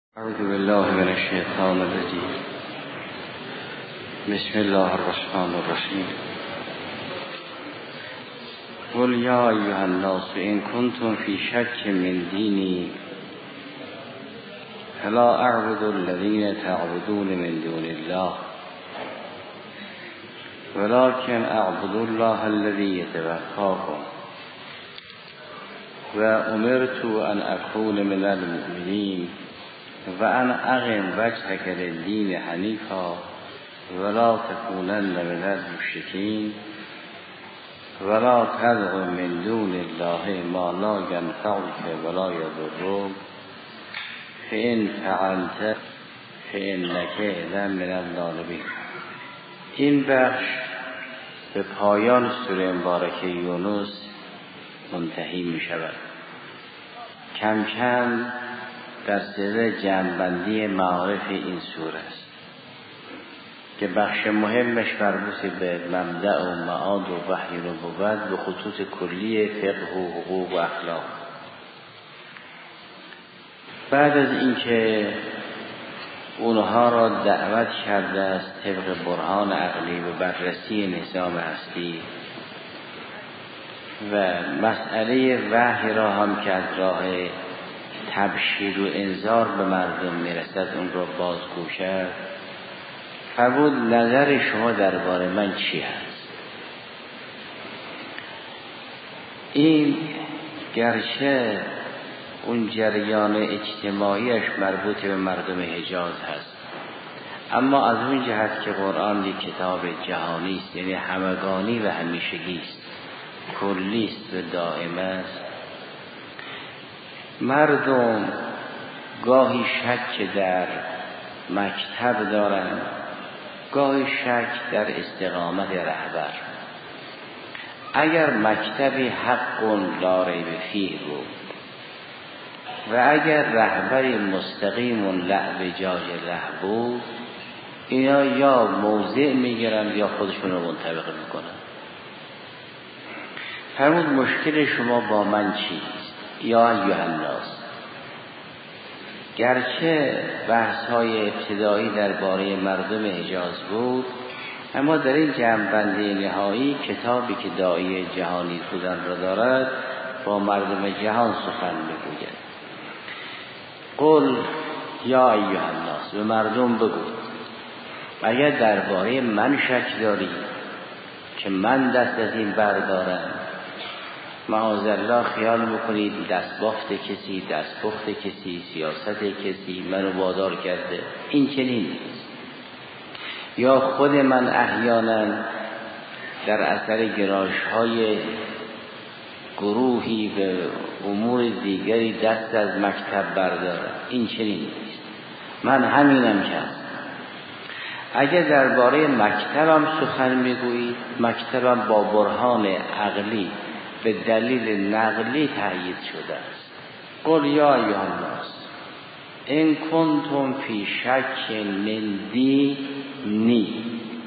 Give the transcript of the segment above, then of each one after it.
اعوذ بالله من الشیطان الرجیم. بسم الله الرحمن الرحیم. قل یا ایها الناس ان کنتم فی شک من دینی فلا اعبد الذین تعبدون من دون الله ولكن اعبد الله الذی یتوفاکم و امرت ان اکون من المؤمنین و ان اقم وجهک للدین حنیفا ولا تکونن من المشرکین ولا تدع من دون الله ما لا ینفعک ولا یضرک فإن فعلت فإنک اذا من الظالمین. این بخش به پایان سوره مبارکه یونس منتهی می شود. کم کم در سر جمع‌بندی معارف این سوره است که بخش مهمش مربوط به مبدأ و معاد و وحی نبوت به خطوط کلی فقه و حقوق و اخلاق. بعد از اینکه اونها را دعوت کرده است طبق برهان عقلی و بررسی نظام هستی و مسئله وحی را هم که از راه تبشیر و انذار به مردم میرسد اون را بازگو کرد، فرمود نظر شما درباره من چی هست؟ این گرچه اون جریان اجتماعیش مربوط به مردم حجاز هست، اما از اون جهت که قرآن یک کتاب جهانی است، یعنی همگانی و همیشگی است، کلی است و دائم است، مردم گاهی شک در مکتب دارند، گاهی شک در استقامت رهبر. اگر مکتبی حق لا ریب فیه بود و اگر رهبری مستقیم لا بجاج له بود، اینا یا موضع میگیرن یا خودشون رو منطبق میکنن. فرمود مشکل شما با من چیست؟ یا ایها الناس، گرچه بحث‌های ابتدایی درباره مردم حجاز بود، اما در این جمع‌بندی نهایی کتابی که داعی جهانی بودن را دارد با مردم جهان سخن میگوید. قل یا ایها الناس، به مردم بگو اگر درباره من شک داری که من دست از این بردارم، معاذالله خیال میکنید دستبافت کسی، دستپخت کسی، سیاست کسی منو وادار کرده، این چنین نیست. یا خود من احیانا در اثر گرایش‌های گروهی به امور دیگری دست از مکتب بردارم، این چنین نیست. من همینم که هستم. اگر درباره مکتبم سخن میگویید، مکتبم با برهان عقلی به دلیل نقلی تأیید شده است. قل یا ایها الناس ان کنتم فی شک من دینی.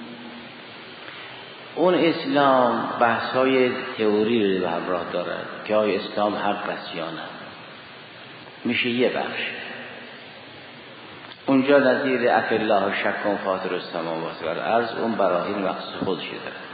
اون اسلام بحث‌های تئوری رو به همراه دارد که آیا اسلام حق است یا نه. میشه یه بخش اونجا نظیر افالله شک فاطر السماوات و الارض، اون براهین مخصوص خودش دارد.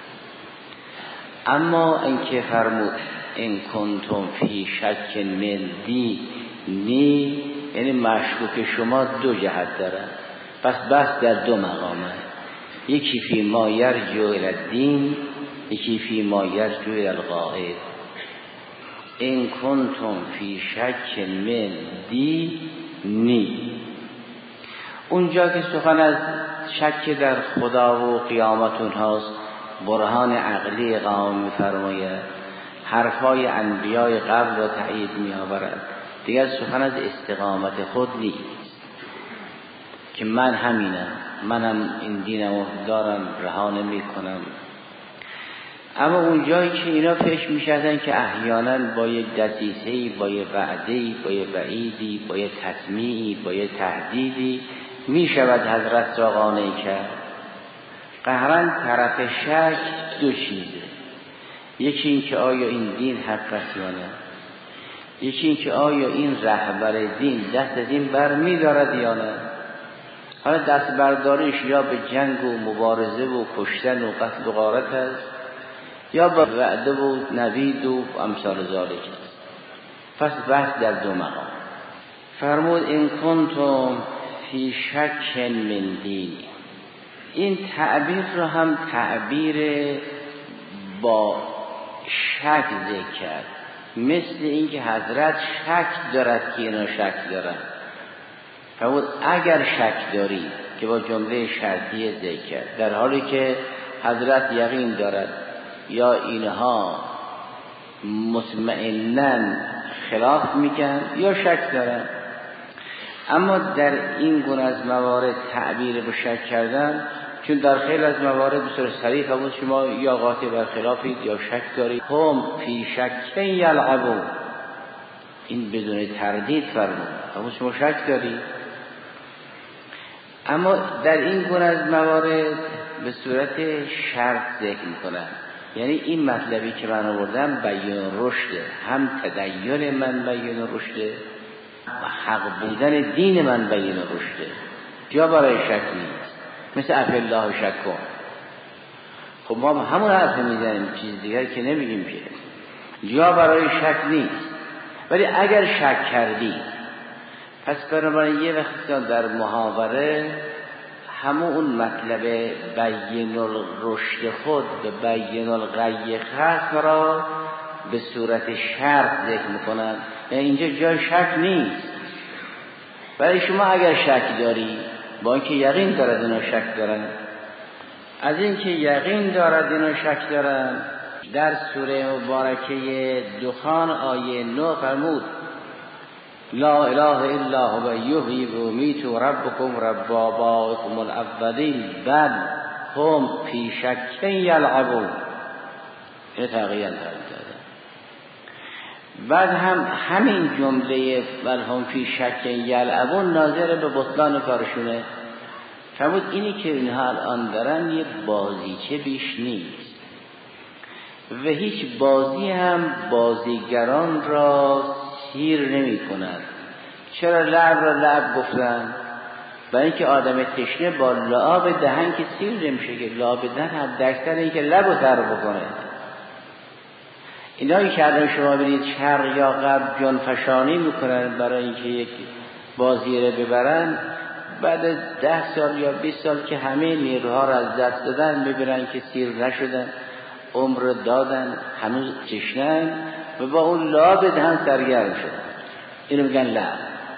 اما اینکه فرمود این کنتم فی شک من دینی، یعنی مشکوک شما دو جهت داره، پس بحث در دو مقامه، یکی فی ما یرجع الی الدین، یکی فی ما یرجع الی الغائب. این کنتم فی شک من دینی، اونجا که سخن از شک در خدا و قیامت اونهاست، برهان عقلی قائم می‌فرماید، حرفای انبیای قبل را تأیید می‌آورد. دیگر سخن از استقامت خود نیست که من همینم، منم این دینمو دارم، رها نمی‌کنم. اما اونجایی که اینا فکر می‌کردن که احیانا با یک دسیسه‌ای، با یک وعده‌ای، با یک وعیدی، با یک تسمیعی، با یک تهدیدی می‌شود حضرت را قانع کرد. قهرن طرف شک دو چیزه، یکی این که آیا این دین حق است یا نه، یکی این که آیا این رهبر دین دست از این بر می دارد یا نه. حالا دست برداریش یا به جنگ و مبارزه و کشتن و قتل و غارت است یا با وعده و نوید و امثال ذالک است. پس بحث در دو مقام. فرمود این کنتم فی شک من دینی. این تعبیر رو هم تعبیر با شک ذکر کرد، مثل اینکه حضرت شک دارد که اینا شک دارن. فرمود اگر شک داری، که با جمله شرطی ذکر کرد، در حالی که حضرت یقین دارد یا اینها مطمئنن خلاف میکن یا شک دارن. اما در این گونه از موارد تعبیر به شک کردن، چون در خیلی از موارد به صورت صریح فرمود شما یا قاطع بر خلافید یا شک دارید. هم فی شک یلعبون، این بدون تردید فرمود شما شک دارید. اما در این گونه از موارد به صورت شرط ذکر میکنن، یعنی این مطلبی که من آوردم بیان رشده، هم تدین من بیان رشده و حق بودن دین من بیان رشده، جا برای شک نیست. مثل افالله شک کن. خب ما همون حرف میزنیم، چیز دیگر که نمیگیم که جا برای شک نیست. ولی اگر شک کردی، پس بنابراین یه وقت در محاوره همون اون مطلب بیان الرشد خود به بیان الغی خاص را به صورت شرط ذکر میکنن، یعنی اینجا جای شک نیست. ولی شما اگر شک داری، با اینکه یقین دارد اینا شک دارن، از اینکه یقین دارد اینا شک دارن، در سوره مبارکه دخان آیه 9 فرمود لا اله الا هو یحیی و یمیت ربکم رب آبائکم الاولین بل هم فی شک یلعبون. این تغییر داده. بعد هم همین جمله بل هم فی شک یلعبون ناظر به بطلان کارشونه. فرمود اینی که اینها الان دارن یک بازیچه بیش نیست و هیچ بازی هم بازیگران را سیر نمی کند. چرا لعب را لعب گفتن؟ برای اینکه آدم تشنه با لعاب دهن که سیر نمیشه، که لعاب دهن هم درکتر این که لب رو تر بکنه. اینایی که الان شما بینید شرق یا غرب جانفشانی میکنن برای اینکه یک بازی رو ببرن، بعد 10 سال یا 20 سال که همه نیروها را از دست دادن، میبینن که سیر نشدن، عمر دادن، هنوز تشنن و با اون لعاب دهن سرگرم شدن. اینو میگن لعب.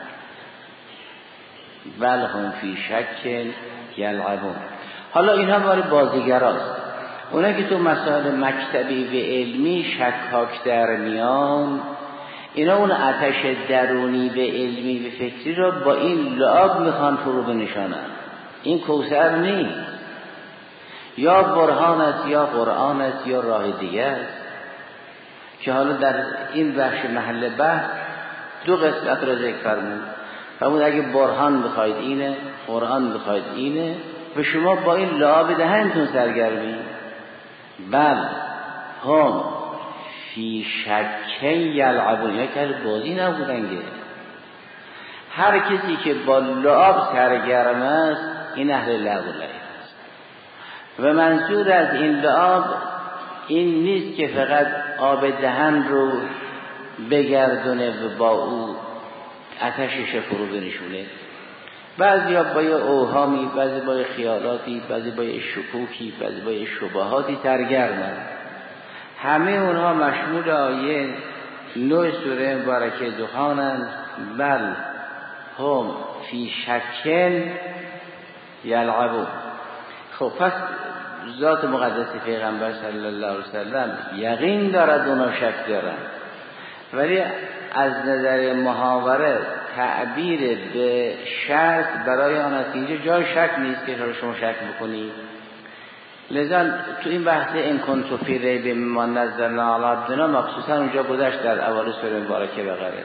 بل هم فی شک یلعبون. حالا اینها برای بازیگراست. اونا که تو مسائل مکتبی و علمی شکاک در میان، اینا اون آتش درونی و علمی و فکری رو با این لعاب میخوان فرو بنشانن. این کوثر نیست، یا برهان است یا قرآن است یا راه دیگه است، که حالا در این بخش محل بحث 2 قسمت را ذکر فرمود اگه برهان بخواید اینه، قرآن بخواید اینه، و شما با این لعاب دهنتون سرگرمی. بل هم فی شک یلعبون، یا که بازی نبودنگه. هر کسی که با لعاب سرگرم است این اهل لعب و لعب است. و منظور از این لعاب این نیست که فقط آب دهن رو بگردونه و با او آتشش فرو بنشونه. بعضی ها با یه اوهامی، بعضی با یه خیالاتی، بعضی با یه شکوکی، بعضی با یه شبهاتی سرگرمند. همه اونها مشمول آیه 9 سوره مبارکه دخانند. بل هم فی شک یلعبون. خب پس ذات مقدس پیغمبر صلی الله علیه وسلم یقین دارد اونا شک دارن، ولی از نظر محاوره تعبیر به شرط برای آن است. اینجا جای شک نیست که شما شک بکنید. لذا تو این بحث این کنتو فی ریب مما نزلنا علی عبدنا مخصوصا اونجا گذشت در اول سوره مبارکه بقره.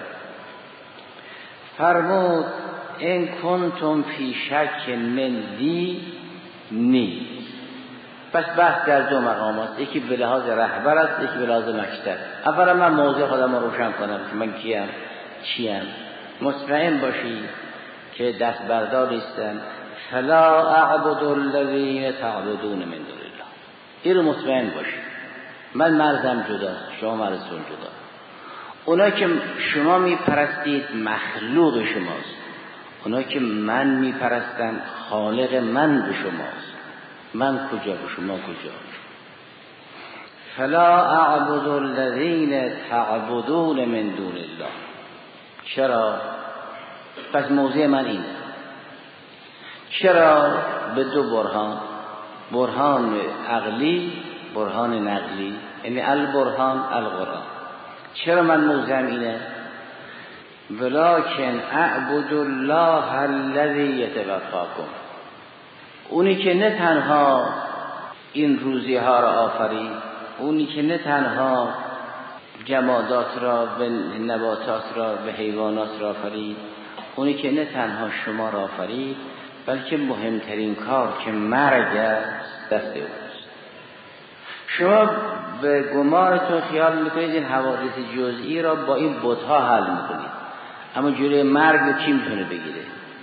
فرمود این کنتم فی شک من دی نیست. پس بحث در دو مقام است، یکی به لحاظ رهبر است، یکی به لحاظ مکتب. اولا من موضوع خودم رو روشن کنم که من کیم چیم. مطمئن باشید که دست بردار نیستم. فلا اعبد الذین تعبدون من دون الله. این رو مطمئن باشید. من مرزم جداست، شما مرزتون جدا. اونا که شما میپرستید مخلوق شماست، اونا که من میپرستم خالق من به شماست. من کجا به شما کجا؟ فلا اعبد الذین تعبدون من دون الله. چرا؟ پس موضوع من اینه. چرا؟ به دو برهان، برهان عقلی، برهان نقلی، یعنی البرهان القرآن. چرا من موضوعم اینه؟ ولکن اعبد الله الذی یتوفاکم. اونی که نه تنها این روزی ها را آفرید، اونی که نه تنها جمادات را به نباتات را به حیوانات را آفرید، اونی که نه تنها شما را آفرید، بلکه مهمترین کار که مرگ است دست اوست. شما به گمانتون خیال میکنید این حوادث جزئی را با این بت‌ها حل میکنید، اما جلوی مرگ رو کی میتونه بگیره؟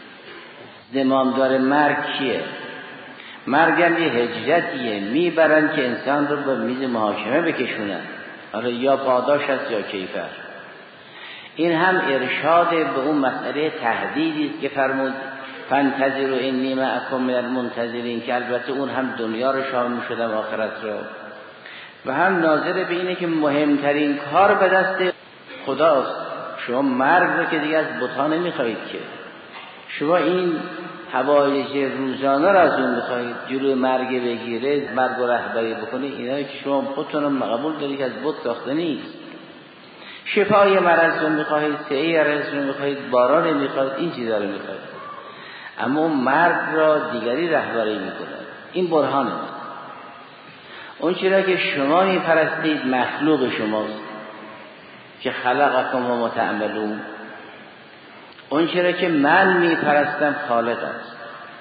زمامدار مرگ کیه؟ مرگ هم یه هجرتیه، میبرن که انسان رو به میز محاکمه بکشونن، حالا یا پاداش است یا کیفر. این هم ارشاد به اون مسئله تهدیدی است که فرمود فانتظروا انی معکم من المنتظرین، که البته اون هم دنیا رو شامل شدم آخرت رو، و هم ناظر به اینه که مهمترین کار به دست خداست. شما مرگ رو که دیگه از بت‌ها نمیخواهید که، شما این حوایج روزانه را از اون بخواهید، جلوی مرگ بگیره، مرگ و رهبری بکنه. اینایی که شما خودتون قبول دارید که از بت ساخته نیست. شفای مرض رو میخواهید، سعی رزق رو میخواهید، باران رو میخواهید، این چیزا رو میخواهید، اما مرگ را دیگری رهبری میکنه. این برهانه. اون چیزا که شما میپرستید مخلوق شماست که خلقکم و متعملون. اون چیزا که من میپرستم خالق است.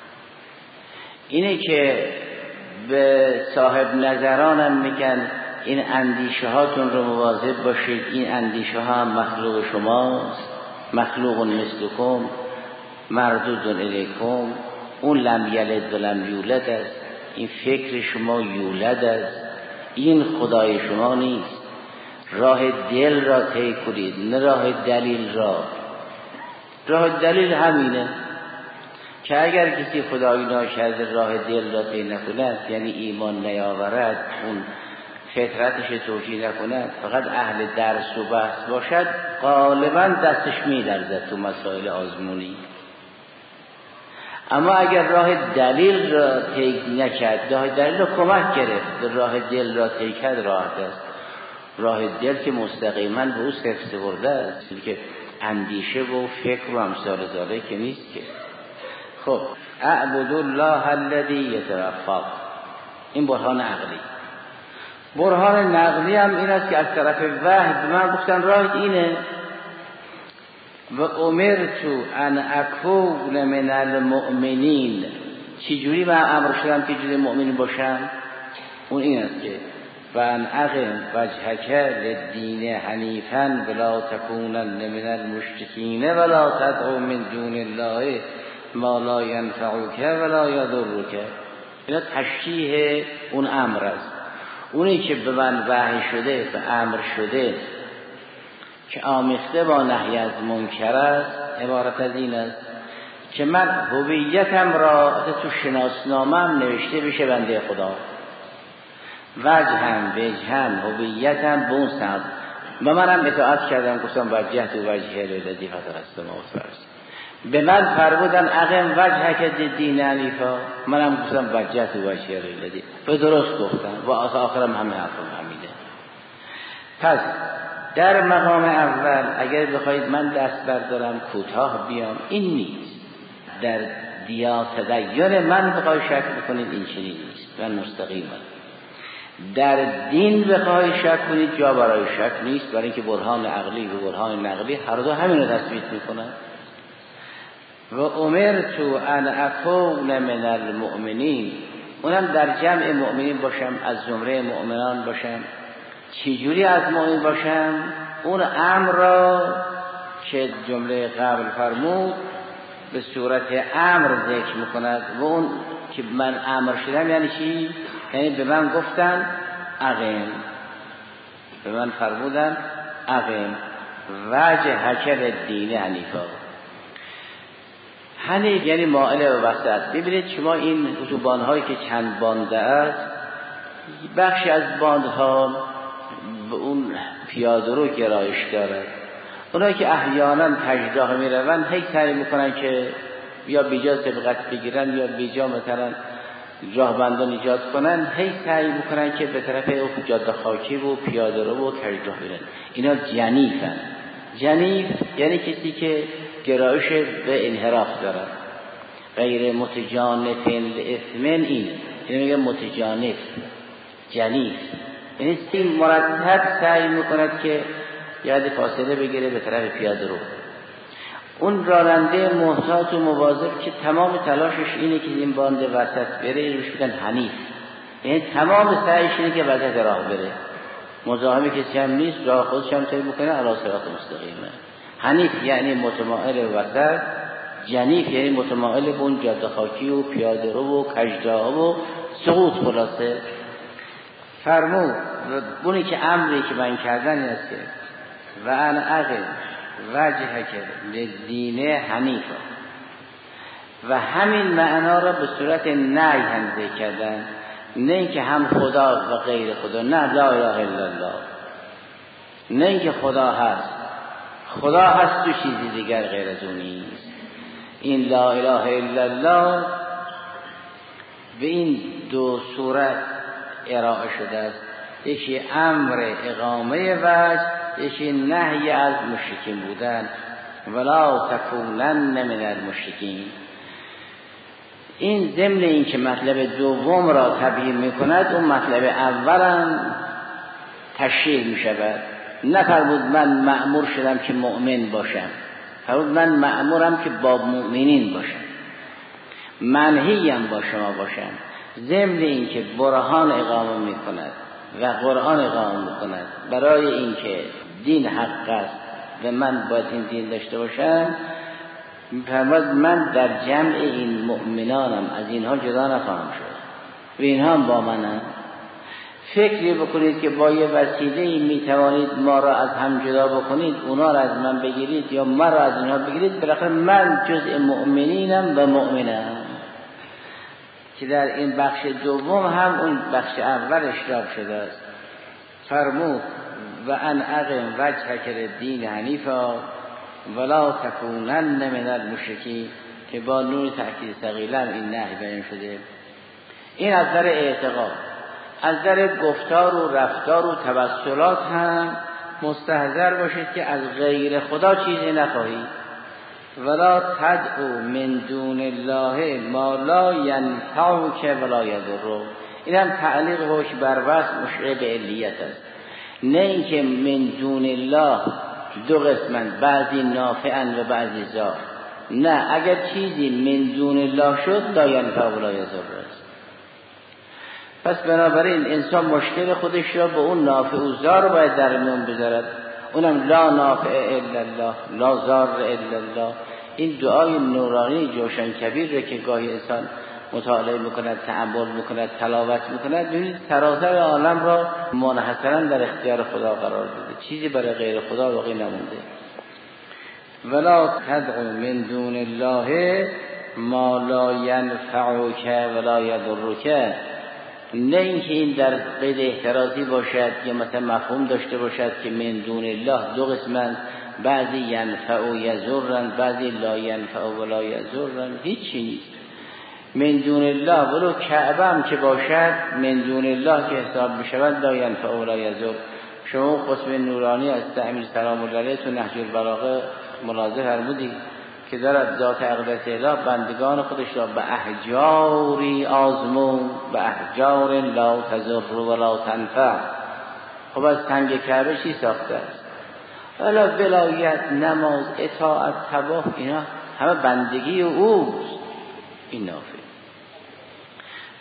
اینه که به صاحب نظرانم میگن این اندیشه هاتون رو مواظب باشید، این اندیشه ها هم مخلوق شماست، مخلوق مثلکم مردود الیکم. اون لم یلد و لم یولد است، این فکر شما یولد است، این خدای شما نیست. راه دل را طی کنید نه راه دلیل را. راه دلیل همینه که اگر کسی خدایی ناکرده راه دل را طی نکند، یعنی ایمان نیاورد، اون فطرتش توجیه نکند، فقط اهل درس و بحث باشد، غالبا دستش می‌لرزد تو مسائل آزمونی. اما اگر راه دلیل را طی نکرد، راه دلیل را کمک گرفت، راه دل را طی کرد، راحت است. راه دل که مستقیما به او صفت برده است، که اندیشه و فکر و امثال ذالک که نیست که. خب اعبد الله الذی یتوفاکم، این برهان عقلی. برهان نقلی هم این است که از طرف وحی به من گفتن راه اینه، و امرت ان اکون من المؤمنین. چجوری من امر شدم که جز مؤمنین باشم؟ اون این است که وان اقم وجهک للدین حنیفا ولا تکونن من المشرکین ولا تدعو من دون الله ما لا ینفعک ولا یضرک. اینا تشریح اون امر است. اونی که به من وحی شده، به امر شده که آمیخته با نهی از منکر است، عبارت از این است که من هویتم را تو شناسنامه‌ام نوشته بشه بنده خدا، وجهم وجهم هویتم به اون سمت، و منم اطاعت کردم، گفتم وجهت وجهه للذی فطر السماوات والارض. به من فرمودن اقم وجهک للدین حنیفا، منم گفتم وجهت وجهه للذی، به درست گفتم و آخرم همه حرفم حمیده. پس در مقام اول اگر بخواید من دست بردارم کوتاه بیام، این نیست. در تدین من بخواید شک بکنید، این چنین نیست. من مستقیمم. در دین بخواید شک کنید، جا برای شک نیست، برای اینکه برهان عقلی و برهان نقلی هر دو همین رو تثبیت میکنن. و امرت ان اکون من المؤمنین، اونم در جمع مؤمنین باشم، از زمره مؤمنان باشم. چجوری از مؤمن باشم؟ اون امر را که جمله قبل فرمود به صورت امر ذکر میکند و اون که من امر شدم یعنی چی؟ یعنی به من گفتن اقیم، به من فرمودن اقیم وجه هکر دین حنیفا. حنیف یعنی مائل و وسط. ببینید شما این اتوبان‌هایی که چند بانده است، بخشی از باندها به اون پیاده رو گرایش دارد. اونایی که احیانا تجداه میروند هی سعی میکنن که یا بیجا سبقت بگیرن یا بیجا مثلا راهبندان ایجاد کنن، هی سعی میکنن که به طرف جاده خاکی و پیاده رو و تجداه برن. اینا جنیفن. جنیف یعنی کسی که گرایش به انحراف دارد. غیر متجانف لاسمن این میگه متجانف. جنیف یعنی این مرتب سعی میکند که یاد فاصله بگیره به طرف پیاده رو. اون راننده محتاط و مواظب که تمام تلاشش اینه که این باند وسط بره، روش میگن حنیف. یعنی تمام سعیش اینه که وسط راه بره، مزاحم کسی هم نیست، راه خودش هم طی میکنه، علی صراط مستقیمه. حنیف یعنی متمائل وسط. جنیف یعنی متمائل به اون جاده خاکی و پیاده رو و کجداه و سقوط. خلاصه فرمود اونی که امری که من کردن این است که و ان اقم وجهک للدین حنیفا، و همین معنا را به صورت نهی هم ذکر کردن، نه اینکه هم خدا و غیر خدا، نه لا اله الا الله، نه اینکه خدا هست، خدا هست تو چیزی دیگر غیر از اون نیست. این لا اله الا الله به این دو صورت ارائه شده است، یکی امر اقامه وجه، یکی نهی از مشرکین بودن. ولا تکونن من المشرکین. این ضمن این که مطلب دوم را تبیین میکند، اون مطلب اولم تشریح میشود. نفرمود من مأمور شدم که مؤمن باشم، فرمود من مأمورم که با مؤمنین باشم، منهیم با شما باشم. ضمن این که برهان اقامه میکند و قرآن اقامه میکند برای این که دین حق است و من باید این دین داشته باشم، فرمود من در جمع این مؤمنانم، از اینها جدا نخواهم شد و اینها هم با منم. فکری بکنید که با یه وسیله میتوانید ما را از هم جدا بکنید، اونا را از من بگیرید یا من را از اینها بگیرید، بالاخره من جزء مؤمنینم و مؤمنم. که در این بخش دوم هم اون بخش اول اشتراک شده است. فرمود و ان اقم وجهک للدین حنیفا ولا تکونن من المشرکین، که با نون تأکید ثقیلا این نهی بیان شده. این از نظر اعتقاد. از نظر گفتار و رفتار و توسلات هم مستحضر باشید که از غیر خدا چیزی نخواهید. ولا تدعو من دون الله ما لا ینفعک ولا یضرک. این هم تعلیق حکم بر وصف مشعر به علیت است. نه اینکه من دون الله دو قسمن، بعضی نافعن و بعضی ضار. نه، اگر چیزی من دون الله شد لا ینفع ولا یضر است. پس بنابراین انسان مشکل خودش را به اون نافع و ضار باید در میان بذارد. اونم لا نافع الا الله لا ضار الا الله. این دعای نورانی جوشن کبیر را که گاهی انسان مطالعه میکند، تأمل میکند، تلاوت میکند، ببینید سراسر عالم را منحصرا در اختیار خدا قرار داده، چیزی برای غیر خدا باقی نمونده. ولا تدعو من دون الله ما لا ینفعک ولا یضرک. نه اینکه این در قید احترازی باشد یا مثلا مفهوم داشته باشد که من دون الله دو قسمند، بعضی ینفع و یضرن، بعضی لا ینفع ولا یضرن. هیچی نیست. من دون الله ولو کعبه هم که باشد من دون الله که حساب بشود لا ینفع ولا یضر. شما قطب نورانی از امیر سلام الله علیه تو نهج البلاغه ملاحظه فرمودید که دارد ذات اقدس اله بندگان خودش را به احجاری آزمون، به احجار لا تضر ولا تنفع. خب از تنگ کعبه چی ساخته است؟ حالا ولایت، نماز، اطاعت، طواف، اینا همه بندگی اوست. این نافع.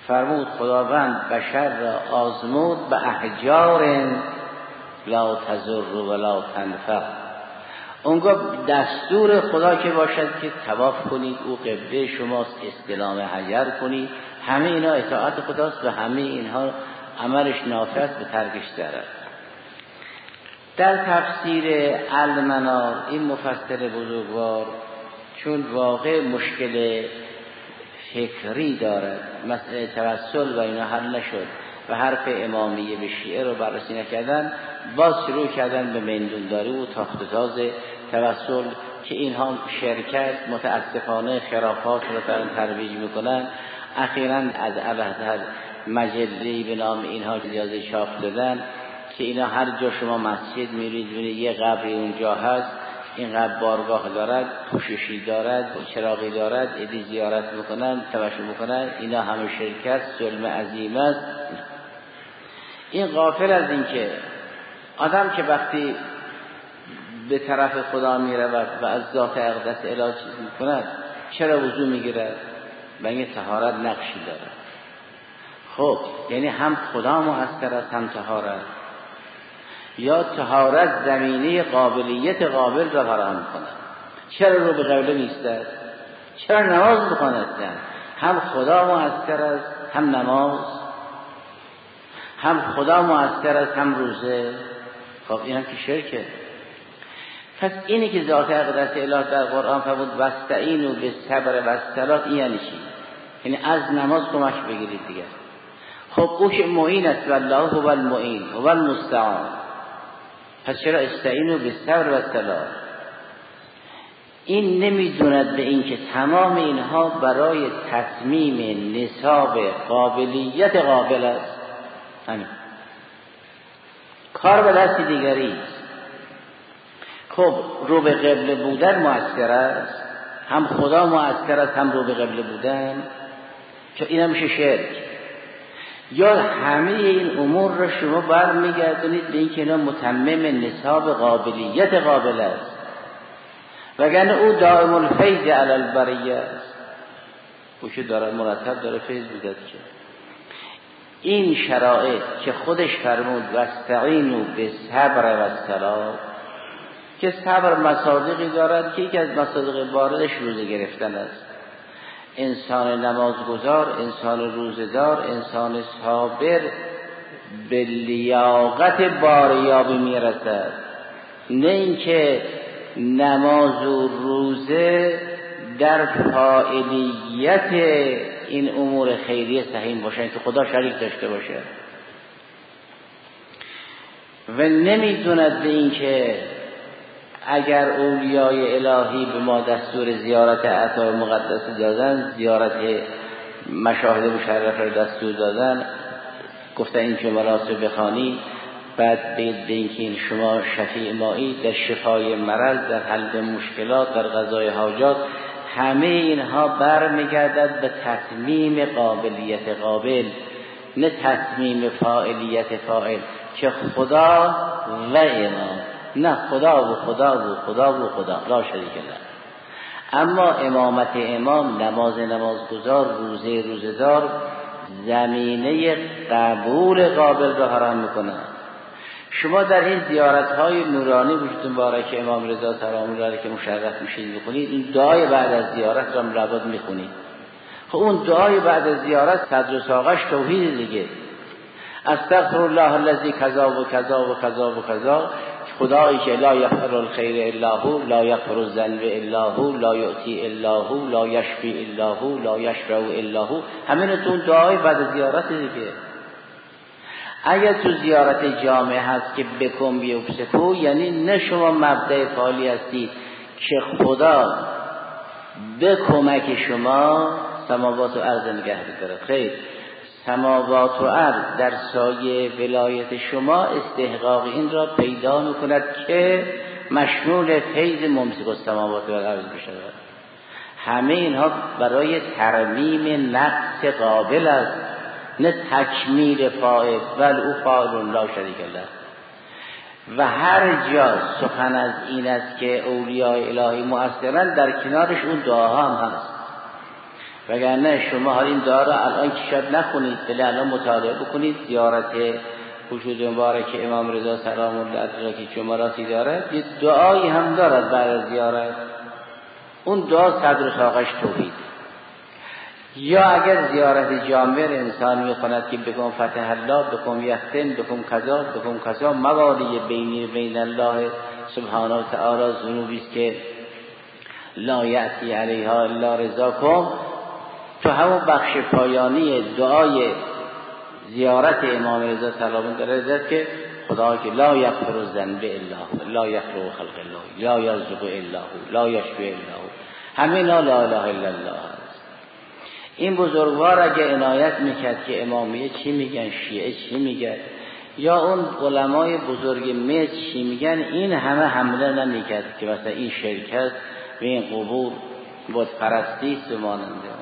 فرمود خداوند بشر را آزمود به احجار لا تضر ولا تنفع. اونگاه دستور خدا که باشد که طواف کنید، او قبله شماست، استلام حجر کنید، همه اینا اطاعت خداست و همه اینها عملش نافع است، به ترکش ضرر. در تفسیر المنار این مفسر بزرگوار چون واقع مشکل فکری دارد، مسئله توسل و اینا حل نشد و حرف امامیه به شیعه رو بررسی نکردن، باز شروع کردن به میندونداری و تاخت و تاز توسل که اینها شرکت متاسفانه خرافات رو دارن ترویج میکنن. اخیراً از الازهر مجله‌ای به نام اینها اجازه چاپ دادن که اینا هر جا شما مسجد میرید ببینید یه قبری اونجا هست، این قبر بارگاه دارد، پوششی دارد، چراغی دارد، ایدی زیارت میکنن، توجه میکنن، اینا همه شرکت ظلم عظیم است. این غافل از این که آدم که وقتی به طرف خدا میرود و از ذات اقدس الهی چیز میکند چرا وضو میگیرد؟ بنگه طهارت نقشی دارد. خب یعنی هم خدا مؤثر است هم طهارت، یا طهارت زمینه قابلیت قابل را فراهم می‌کند. چرا رو به قبله می‌ایستد؟ چرا نماز می‌خواند؟ هم خدا مؤثر است هم نماز، هم خدا مؤثر است هم روزه. خب این هم که شرکه. پس اینی که ذات اقدس الهی در قرآن فرمود واستعینوا بالصبر والصلاة، این یعنی چی؟ یعنی از نماز کمک بگیرید دیگه. خب او که معین است والله هو المعین هو المستعان، پس چرا استعینوا بالصبر والصلاة؟ این نمیدوند به این که تمام اینها برای تتمیم نصاب قابلیت قابل است. همین کار به دست دیگری است. خب رو به قبله بودن مؤثر است، هم خدا مؤثر است هم رو به قبله بودن، که این هم میشه شرک. یا همه این امور را شما برمیگردونید به این که اینا متمم نصاب قابلیت قابل است، وگرنه او دائم الفیض علی البریه است، او که داره مرتب داره فیض میداد. که این شرایط که خودش فرمود واستعینوا بالصبر والصلاة، که صبر مصادیقی دارد که یکی از مصادیق واردش روزه گرفتن است. انسان نمازگزار، انسان روزدار، انسان صابر به لیاقت باریابی میرسد، نه اینکه نماز و روزه در فاعلیت این امور خیریه سهیم باشن که خدا شریک داشته باشه، و نمیدوند به این که اگر اولیای الهی به ما دستور زیارت اعطای مقدس دادن، زیارت مشاهد مشرف را دستور دادن، گفتن این جملات رو بخوانی، بعد بگید به این که این شما شفیع مایی در شفای مرض، در حل مشکلات، در قضای حاجات، همه اینها برمیگردد به تتمیم قابلیت قابل، نه تتمیم فاعلیت فاعل که خدا و امام، نه خدا و خدا و خدا و خدا لا شریک له. اما امامت امام، نماز نمازگزار، روزه روزدار زمینه قبول قابل را حرام میکنه. شما در این زیارت‌های نورانی وجود مبارک امام رضا سلام الله که مشرف میشید میکنید، این دعای بعد از زیارت را ملابد میخونید. خب اون دعای بعد از زیارت صدر و ساقش توحید دیگه. استغفر الله الذی کذا و کذا و کذا و کذا، خدایی که لا یغفر الخیر الا هو، لا یغفر الذنب الا هو، لا یؤتی الا هو، لا یشفی الا هو، لا یشفع الا هو. همین تو دعای بعد از زیارت دیگه. اگر تو زیارت جامع هست که بکن بیوکسکو، یعنی نه شما مبدأ فعالی هستید که خدا به کمک شما سماوات و ارض نگه داره. خیر، سماوات و ارض در سایه ولایت شما استحقاق این را پیدا میکند که مشمول فیض ممسک السماوات و ارض بشود. همه اینها برای ترمیم نقص قابل است، نه تکمیل فاعل، بل او فاعل لا شریک له. و هر جا سخن از این است که اولیاء الهی مؤثرن، در کنارش اون دعاها هم هست. وگرنه شما حال این دعا را الان که شاید نخونید، ولی الان مطالعه بکنید. زیارت وجود مبارک امام رضا سلام الله علیه که جملاتی دارد، یه دعایی هم دارد بعد از زیارت. اون دعا صدر و ساقش توحید. یا اگر زیارت جامع انسان میخواند که بکن فتح الله، بکن یختن، بکن کذا، بکن کذا، موالی بینی بین الله سبحانه و تعالی ذنوبی است که لا یأتی علیها الا رضاکم. تو همون بخش پایانی دعای زیارت امام رضا سلام الله علیه که خدا که لا یغفر الذنب الا هو، لا یخلق خلق الله، لا یرزق الا هو، لا یشفی الا هو، همه لا اله الا الله هست. این بزرگوار اگه عنایت میکرد که امامیه چی میگن، شیعه چی میگن، یا اون علمای بزرگ مصر چی میگن، این همه حمله نمیکرد که مثلا این شرکت به این قبور بت پرستی است و ماننده.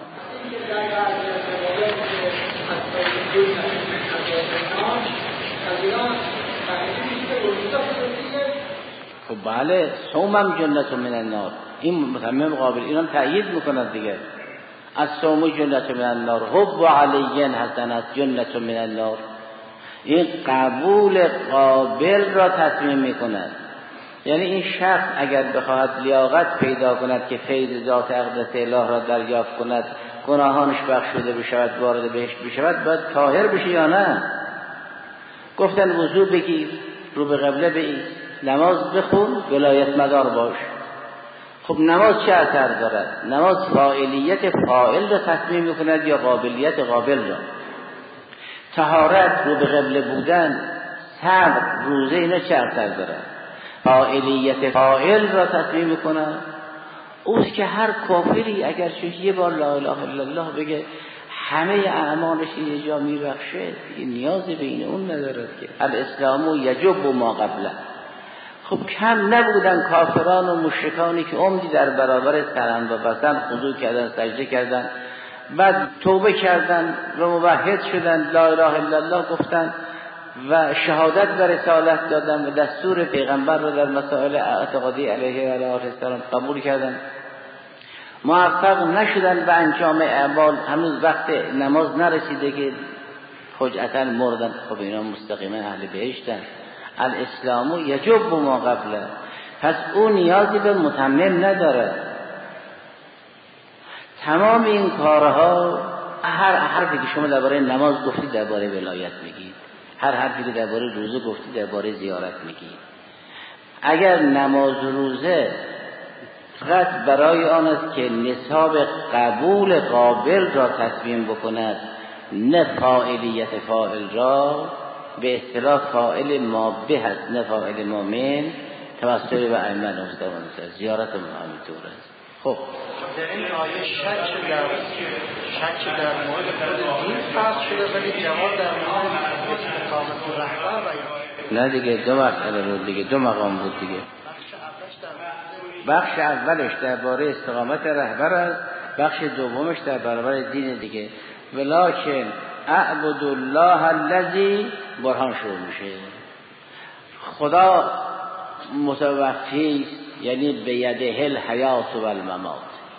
خب بله، صومم جنت من النار، این متمم قابل اینا تأیید میکند دیگه. از صوم جنت من النار، حب علی حسنت جنت من النار، این قبول قابل را تصمیم میکند. یعنی این شخص اگر بخواهد لیاقت پیدا کند که فیض ذات اقدس اله را دریافت کند، گناهانش بخشوده بشود، وارد بهشت بشود، باید طاهر بشه یا نه؟ گفتن وضو بگیر، رو به قبله بایست، نماز بخون، ولایت مدار باش. خب نماز چه اثر دارد؟ نماز فاعلیت فاعل را تصمیم میکند یا قابلیت قابل را؟ طهارت، رو به قبله بودن، صبر، روزه، اینا چه اثر دارد؟ فاعلیت فاعل را تصمیم میکند. اوست که هر کافری اگر چه یه بار لا اله الا الله بگه همه اعمالش یه جا میبخشه، نیازی به این اون ندارد که الاسلام یجب ما قبله. خب کم نبودن کافران و مشرکانی که عمدی در برابر سرند و بسن خضوع کردن، سجده کردن، بعد توبه کردن و موحد شدن، لا اله الا الله گفتن و شهادت و رسالت دادن و دستور پیغمبر را در مسائل اعتقادی علیه و علیه السلام قبول کردن، موفق نشدن به انجام اعمال، هنوز وقت نماز نرسیده که فجأتا مردن. خب اینا مستقیما اهل بهشتن. الاسلام یجب ما قبله، پس اون نیازی به متمم نداره. تمام این کارها، هر حرفی که شما درباره نماز گفتید درباره ولایت میگید، هر حرفی که درباره روزه گفتید درباره زیارت میگید. اگر نماز و روزه فقط برای آن است که نصاب قبول قابل را تصمیم بکند، نه فاعلیت فاعل را، به اصطلاح فاعل ما به است نه فاعل ما من، توسل به ائمه مستوان است، زیارت محمد طور است. خب در این آیه شک در مورد خود دین فرض شده، ولی جواب در مورد استقامت و رهبر نه دیگه، دو مسئله بود دیگه، دو مقام بود دیگه. بخش اولش درباره استقامت رهبر است، بخش دومش در برابر دین دیگه. ولکن اعبد الله الذی برهان شروع میشه. خدا متوفی است، یعنی بیده الحیات و الممات.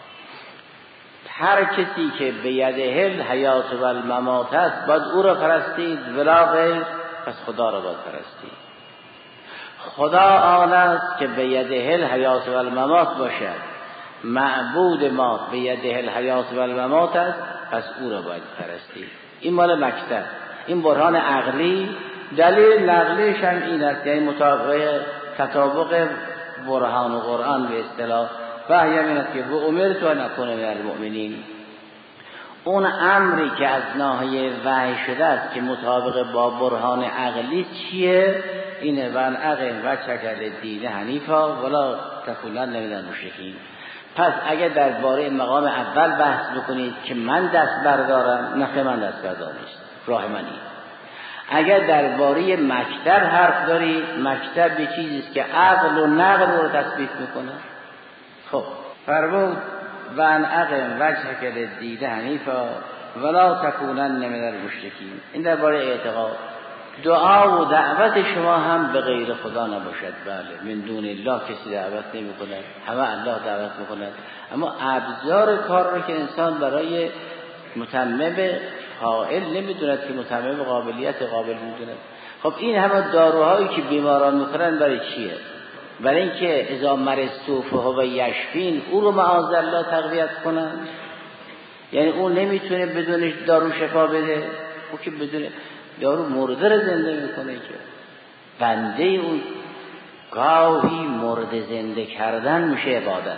هر کسی که بیده الحیات و الممات است باید او را پرستید، ولا غیر، پس خدا را باید پرستید. خدا آن است که بیده الحیات و الممات باشد، معبود ما بیده الحیات و الممات است، پس او را باید پرستید. این مال مکتب، این برهان عقلی. دلیل نقلیش هم این است، یعنی مطابق تطابق برهان و قرآن به اصطلاح وحی این است که و امرت ان اکون من المؤمنین. اون امری که از ناحیه وحی شده است که مطابق با برهان عقلی چیه؟ اینه وان اقم وجهک للدین حنیفا ولا تکونن من المشرکین. پس اگر درباره مقام اول بحث بکنید که من دست بردارم، نه من دست بردار نیست، راه منی. اگر درباره مکتب حرف داری، مکتب یه چیزی است که عقل و نقل رو تثبیت میکنه. خب فرمود وان اقم وجهک للدین حنیفا ولا تکونن من المشرکین. این درباره اعتقاد. دعا و دعوت شما هم به غیر خدا نباشد. بله، من دون الله کسی دعوت نمی کند، همه الله دعوت می کند. اما ابزار کار رو که انسان برای متمم فاعل نمیدوند که متمم قابلیت قابل میدوند. خب این همه داروهایی که بیماران میخورن برای چیه؟ برای اینکه اذا مرضت فهو یشفین، او رو معاذالله تقویت کنن. یعنی اون نمیتونه بدون دارو شفا بده، او که بدون دارو مرده رو زنده میکنه. که بنده اون گاهی مرده زنده کردن میشه عبادت.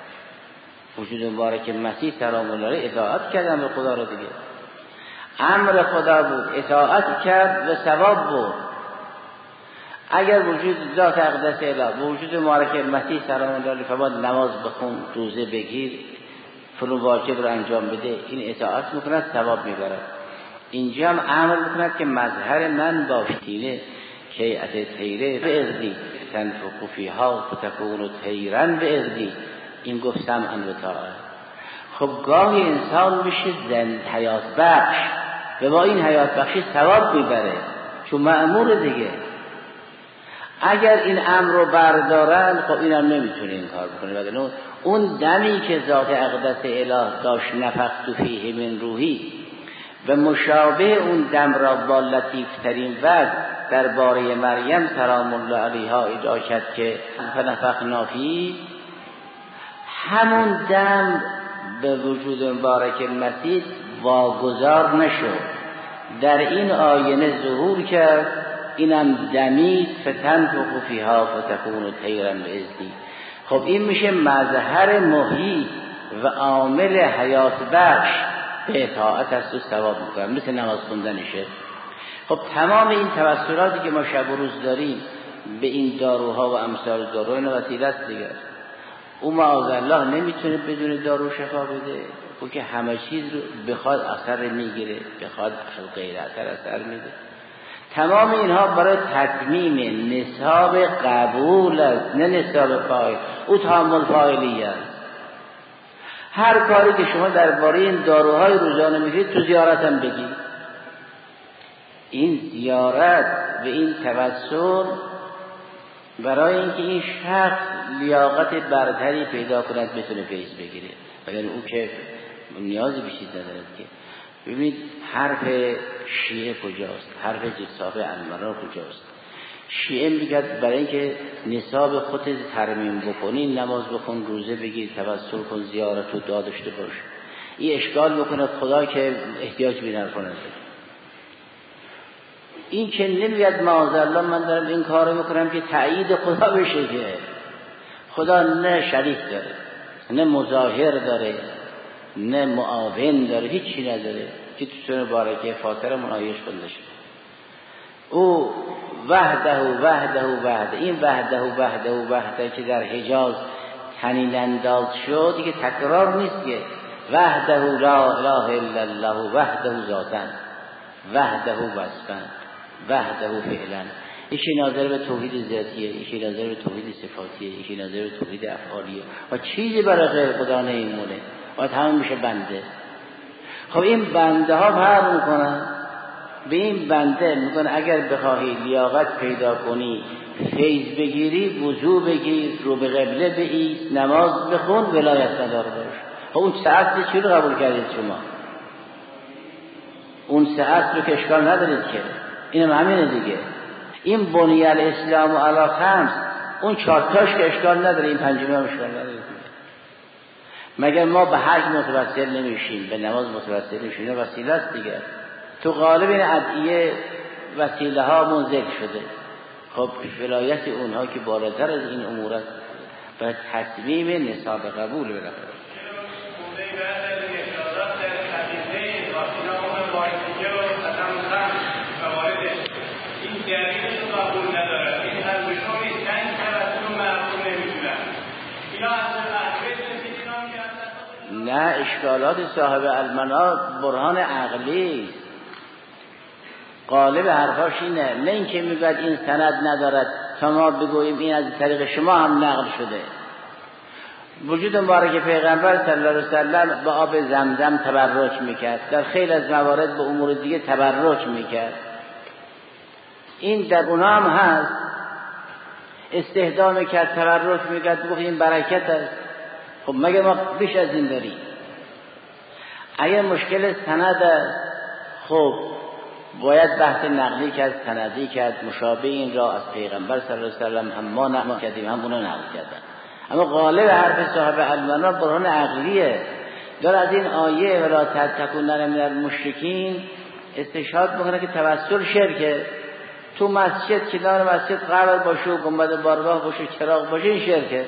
وجود مبارک مسیح سلام الله علیه اطاعت کردن به خدا رو دیگه، امر خدا بود، اطاعت کرد و ثواب بود. اگر وجود ذات اقدس اله و وجود مبارک مسیح سلام الله علیه فباید نماز بخون، روزه بگیر، فلان واجب رو انجام بده، این اطاعت میکند، ثواب میبرد. اینجا هم امر میکند که مظهر من باشتینه که تیره به اغدی تنفق فیها فتکون تیرن به اغدی. این گفتم ان و طاعت. خب گاهی انسان میشه زند حیات بخش و با این حیات بخشی ثواب میبره چون مأمور دیگه. اگر این امر رو بردارن خب اینم نمیتونه این کار بکنه. وگرنه اون دمی که ذات اقدس اله داشت نفخت فیه من روحی و مشابه اون دم را با لطیف ترین وجه درباره مریم سلام الله علیها ادعا کرد که فنفخنا فیه، همون دم به وجود مبارک مسیح واگذار نشد، در این آینه ظهور کرد. اینم دمید فتنفخ فیها فتکون طیرا باذنی. خب این میشه مظهر محیی و عامل حیات بخش به اطاعت است و ثواب میکنه، مثل نماز خوندنشه. خب تمام این توسلاتی که ما شب و روز داریم به این داروها و امثال دارو این وسیله است دیگه. او معاذالله نمیتونه بدون دارو شفا بده، او که همه چیز رو بخواد اثر میگیره، بخواد غیر اثر میده. تمام اینها برای تتمیم نصاب قبول است، نه نصاب فاعل. او تحمل فاعلی است. هر کاری که شما درباره این داروهای روزانه میگید تو زیارت هم بگید. این زیارت و این توسل برای اینکه این شخص لیاقت برتری پیدا کند بتونه فیض بگیره، ولی او که نیازی به چیز ندارد. که ببینید حرف شیعه کجاست، حرف جساب المنا کجاست. شیعه میگه برای اینکه نصاب خودت ترمیم بکنی نماز بخون، روزه بگیر، توسل کن، زیارت و دعا داشته باش. این اشکال بکنه خدا که احتیاج به نرفا نداره. این که نمیاد معاذالله من دارم این کارو میکنم که تایید خدا بشه، که خدا نه شریک داره، نه مظاهر داره، نه معاون داره، هیچی نداره که تو سوره مبارکه فاطر منایش کنده شد. او وحده این وحده که در حجاز تنین انداز شد دیگه تکرار نیست، که وحده لا اله الا الله، وحده ذاتا، وحده وصفا، وحده فعلا. یکی ناظر به توحید ذاتیه، یکی ناظر به توحید صفاتیه، یکی ناظر به توحید افعالیه و چیزی برای غیر خدا نمیمونه و تمام میشه بنده. خب این بنده ها فرق میکنن. به این بنده میگن اگر بخواهی لیاقت پیدا کنی، فیض بگیری، وضو بگیر، رو به قبله بایست، نماز بخون، ولایت ندار باش. خب اون ساعت چی رو قبول کردید شما؟ اون ساعت رو که اشکال ندارید که، اینم همینه دیگه. این بنی الاسلام علی خمس، اون چهارتاش که اشکال نداره، این پنجمی هم اشکال نداره. مگر ما به حج متوسل نمیشیم، به نماز متوسل نمیشیم، وسیله است دیگه. تو غالب این ادعیه وسیله ها منزل شده. خب ولایت اونها که بالاتر از این امور است و تصمیم نصاب قبول برده. نه، اشکالات صاحب المنا برهان عقلی غالب حرفاش اینه، نه اینکه میگوید این سند ندارد تا ما بگوییم این از طریق شما هم نقل شده. وجود مبارک پیغمبر صلی الله علیه وسلم به آب زمزم تبرک میکرد، در خیلی از موارد به امور دیگه تبرک میکرد. این در اونا هم هست. استهدا میکرد، تبرک میکرد، گفت این برکت است. خب مگه ما بیش از این داریم؟ اگر مشکل سند است، خب باید بحث نقلی کرد، سندی کرد، مشابه این را از پیغمبر صلی الله علیه و سلم هم ما نقل کردیم، هم اونا نقل کردن. اما غالب حرف صاحب المنا برهان عقلیه. داره از این آیه ولا تکونن من المشرکین استشهاد میکنه که توسل شرکه. تو مسجد، کنار مسجد قبر باشه، گنبد بارگاه باشه، چراغ باشه، این شرکه.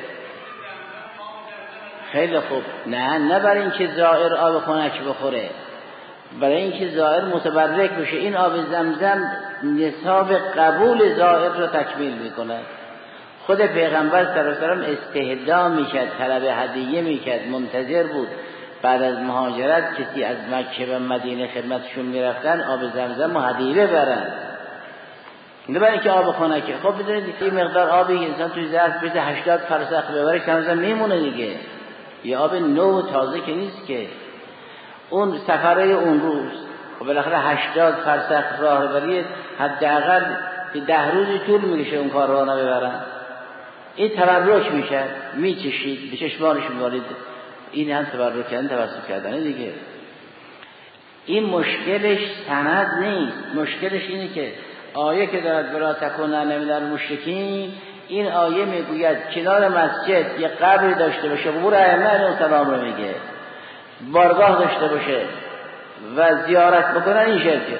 خیلی خوب. نه برای اینکه زائر آب خنک بخوره، برای اینکه زائر متبرک بشه. این آب زمزم نصاب قبول زائر رو تکمیل میکنه. خود پیغمبر صلی الله علیه و سلم استهدا میکرد، طلب هدیه میکرد، منتظر بود بعد از مهاجرت کسی از مکه به مدینه خدمتشون میرفتن آب زمزم و هدیه ببرن، نه برای اینکه آب خنکه. خب بدونید این مقدار آبی که انسان توی ظرف بده 80 فرسخ ببره کمزم میمونه دیگه. یه آب نو تازه که نیست که. اون سفره اون روز و بالاخره 80 فرسخ راه ببرید، حداقل 10 روزی طول میکشه اون کاروانو ببرن. این تبرک میشه، میچشید به چشمانش میوارید. این هم تبرک کردن، توسل کردن دیگه. این مشکلش سند نیست، مشکلش اینه که آیه که دارد ولا تکونن من المشرکین، این آیه میگوید کنار مسجد یه قبری داشته باشه، قبور ائمه علیهم السلام رو میگه، بارگاه داشته باشه و زیارت بکنن، این شرکه.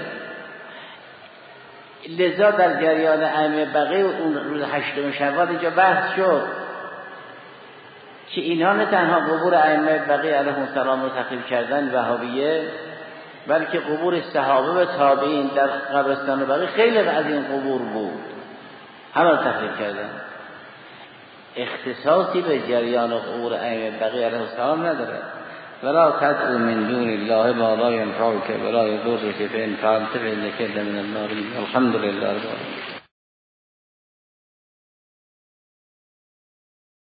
لذا در جریان ائمه بقیه اون روز 8 شوال اینجا بحث شد که اینها نه تنها قبور ائمه بقیه علیهم السلام رو تخریب کردن وهابیه، بلکه قبور صحابه و تابعین در قبرستان بقیه خیلی از این قبور بود، همه رو تخریب کردن. اختصاصی به جریان قبور ائمه بقیه علیهم السلام نداره. ولا تدعو من دون الله ما لا ينفعك ولا يضرك فإن فعلت فإنك من النار. الحمد لله رب العالمين.